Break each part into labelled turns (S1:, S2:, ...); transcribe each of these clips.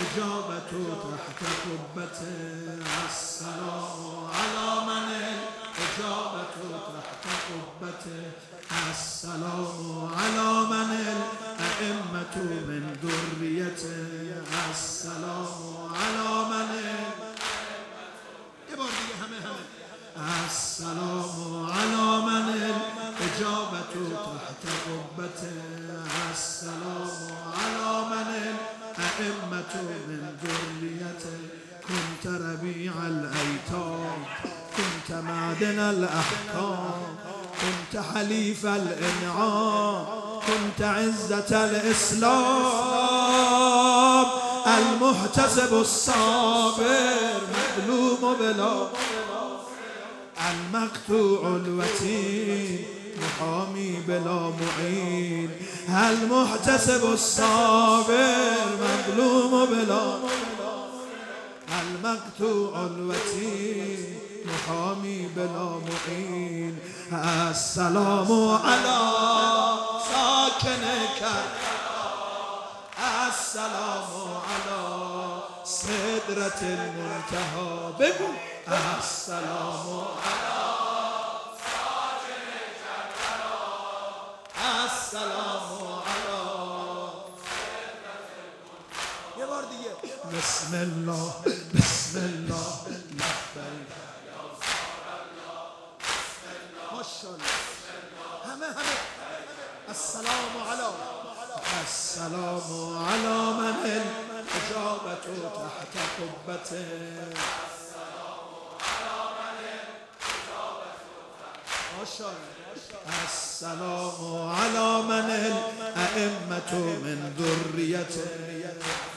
S1: إجابة تحت قبته السلام على من الإجابة تحت قبته السلام على من الأئمة من ذريته السلام على من السلام على من الإجابة تحت قبته السلام على من الأئمة من ذريته كنت ربيع الأيتام كنت معدن الأحكام كنت حليف الإنعام كنت عزة الإسلام المحتسب الصابر مظلوم بلا المقطوع الوتين محامي بلا معين المحتسب الصابر مظلوم بلا المقطوع الوتين محامي بلا معين السلام على ساكن كربلاء السلام على سدرة المنتهى بقول السلام على ساكن كربلاء السلام على سدرة المنتهى يا بردية بسم الله بسم الله لبيك ما شاء الله همه السلام على من الإجابة تحت قبته ما شاء الله السلام على من الأئمة من ذريته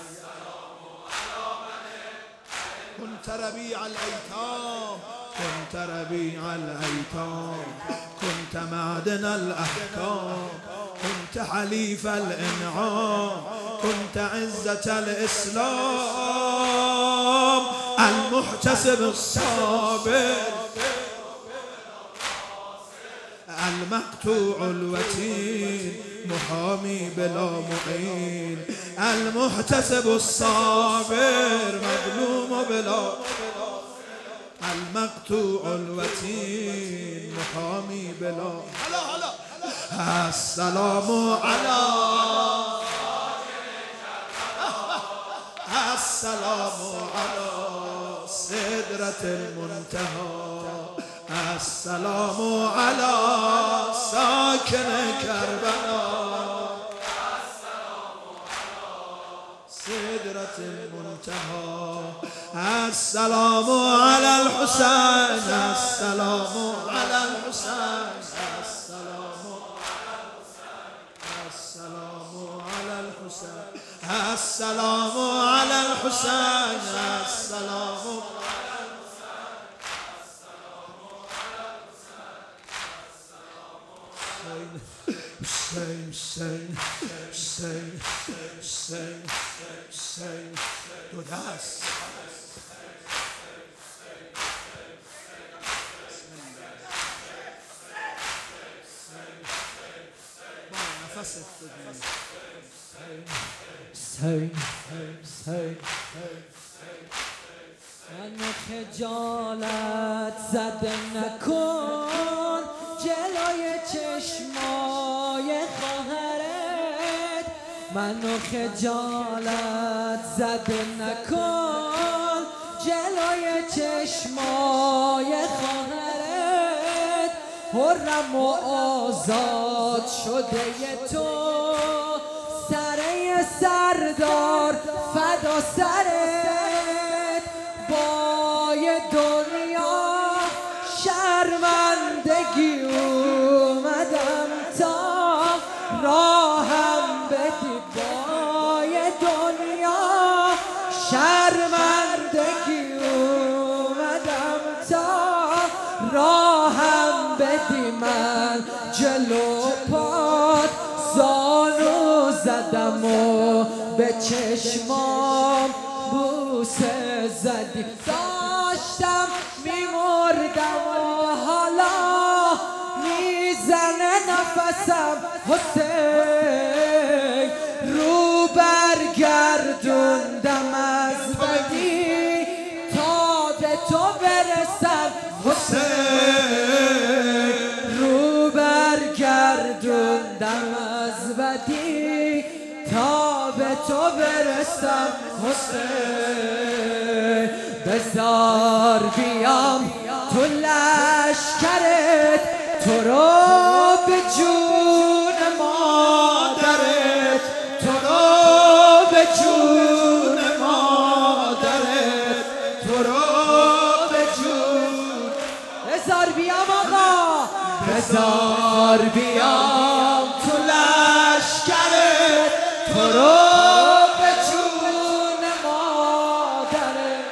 S1: كنت ربيع الأيتام كنت ربيع الأيتام كنت معدن الأحكام كنت حليف الإنعام كنت عزة الإسلام المحتسب الصابر المقطوع الوتين محامي بلا معين المحتسب الصابر مظلوم بلا المقطوع الوتين محامي بلا السلام على السلام على سدرة المنتهى السلام على ساكن كربلاء سدرة المنتهى السلام على الحسين السلام على الحسين السلام على الحسين السلام على الحسين السلام Sing, do das.
S2: منو خجالت زده نکن جلوی چشمای خواهرت منو خجالت زده نکن جلوی چشمای خواهرت حرم و آزاد شده تو سره سردار فدا سرت بای دنیا شرمندگی اومدم تا راهم بدی بای دنیا شرمندگی اومدم تا راهم بدی من جلو پات زانو زدم و به چشمام بوسه زدی داشتم میمردم و حالا میزنه نفسم حسین رو برگردوندم ولی تا به تو برسم حسین. بذار بیام تو لشکرت، تو رو به جون مادرت،
S1: تو رو به جون مادرت، تو رو به جون.
S2: بذار بیام آقا، بذار بیام تو لشکرت، تو رو به جون مادرت.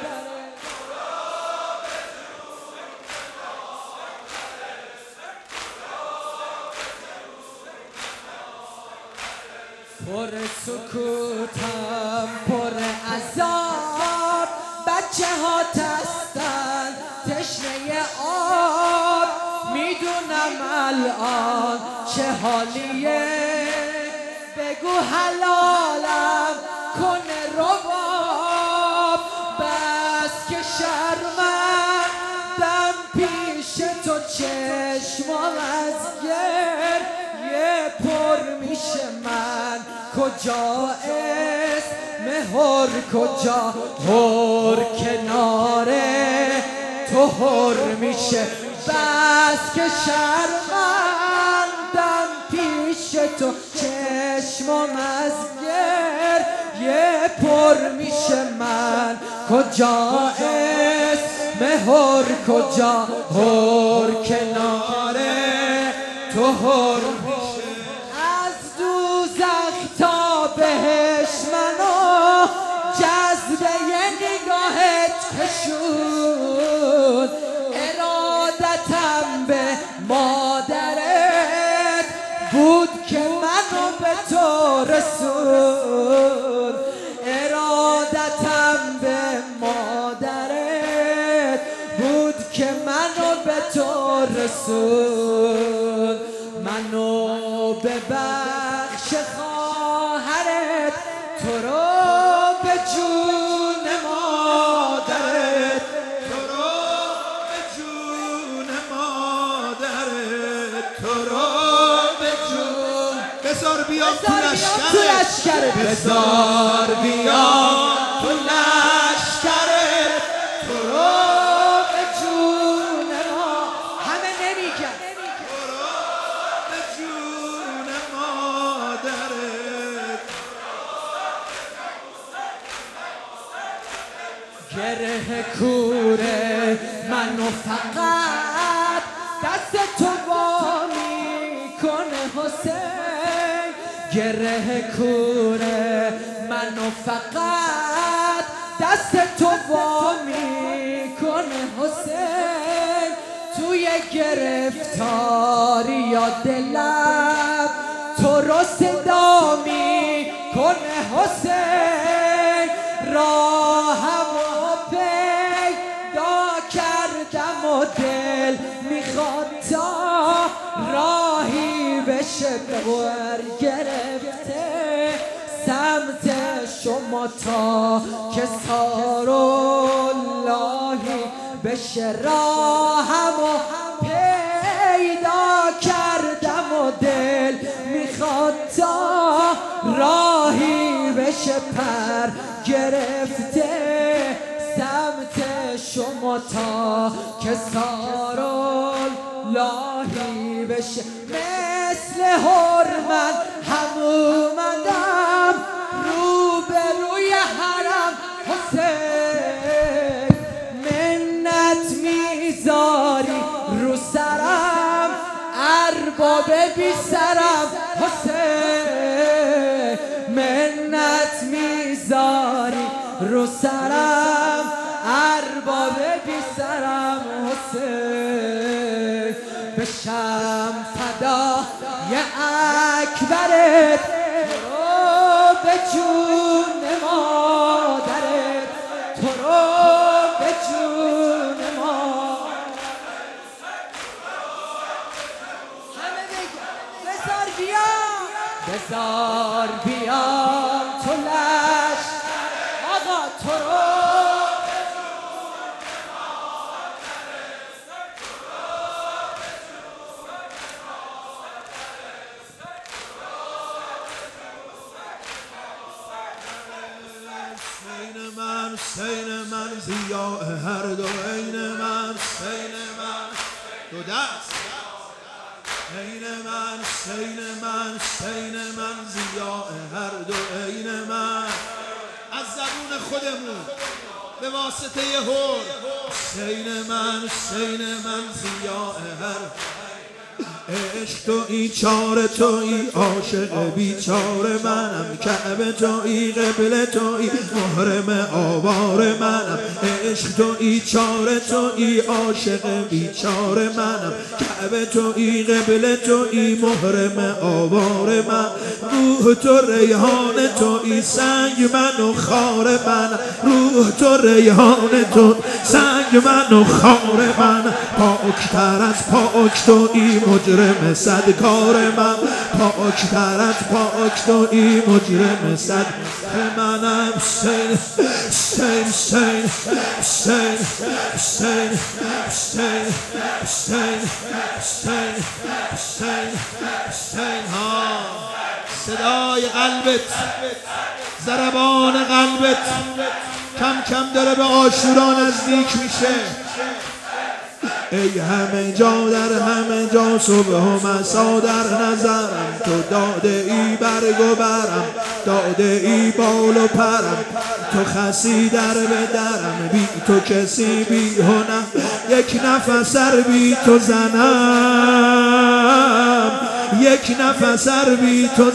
S2: پر سکوتم پر عذاب، بچه ها تستن تشنه آب، میدونم الان چه حالیه، بگو حلالم کنه رباب، بس که شرمندم پیش تو، چشمام از گریه پر میشه، من کجا اسم هر کجا، هر کناره تو هر میشه، بس که شرمندم پیش تو، چشمام از گریه پر میشه، من کجا اسم هر کجا، هر کناره تو هر میشه. از دوزخ تا بهش منو جذبه نگاهت کشون، ارادتم به مادرت بود که منو به تو رسون، ارادتم به مادرت بود که منو به تو رسون، منو ببخش خواهرت، تو رو به جون مادرت،
S1: تو رو به جون مادرت، تو رو به جون. بذار بیام تو لشکرت، بذار بیام تو لشکرت، تو رو
S2: به جون ما. همه نمیگن
S1: تو رو به جون مادرت.
S2: گره کوره منو فقط دست تو وا میکنه حسین، گره کوره منو فقط دست تو وا میکنه حسین، توی گرفتاری یا دلم تو رو صدا میکنه حسین، راهم کردم و دل میخواد تا راهی بشه، بور گرفته سمت شما تا که ساراللهی بشه، راهم و پیدا کردم و دل میخواد تا راهی بشه، پر گرفته سمت شما تا که ساراللهی بشه، مثل هرمن هم اومدم روبروی حرم حسین، منت میذاری رو سرم ارباب بی سرم حسین، منت میذاری رو سرم ارباب بی سرم حسین، بشم فدای اکبرت، تو رو به جون مادرت، تو رو به جون مادرت. همه بگن بذار بیام، بذار بیام تو لش آقا، تو رو
S1: حسین من ضیاء هر دو عین من حسین من دو دست عین من حسین من حسین من ضیاء هر دو عین من از زبون خودمون به واسطه هور حسین من حسین من ضیاء هر عشق تویی چاره تویی عاشق بیچاره منم کعبه تویی قبله تویی محرم آوار منم عشق تویی چاره تویی عاشق بیچاره منم کعبه تویی قبله تویی محرم آوار من روح تو ریحان تویی سنگ من و خار من روح تو ریحان تو سنگ من و خار من پاکتر از پاک تویی مجرم صد کار من پاکتر از پاک تویی مجرم صد منم حسین حسین حسین حسین حسین حسین حسین حسین حسین حسین ها صدای قلبت ضربان قلبت کم کم داره به عاشورا نزدیک میشه ای همه جا در همه جا صبح و مسا در نظرم تو داده ای برگ و برم داده ای بال و پرم تو خسی در به درم بی تو کسی بی هنم یک نفس بی تو زنم یک نفس بی تو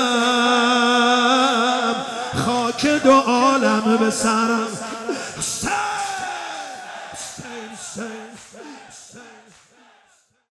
S1: زنم خاک دو عالم به سرم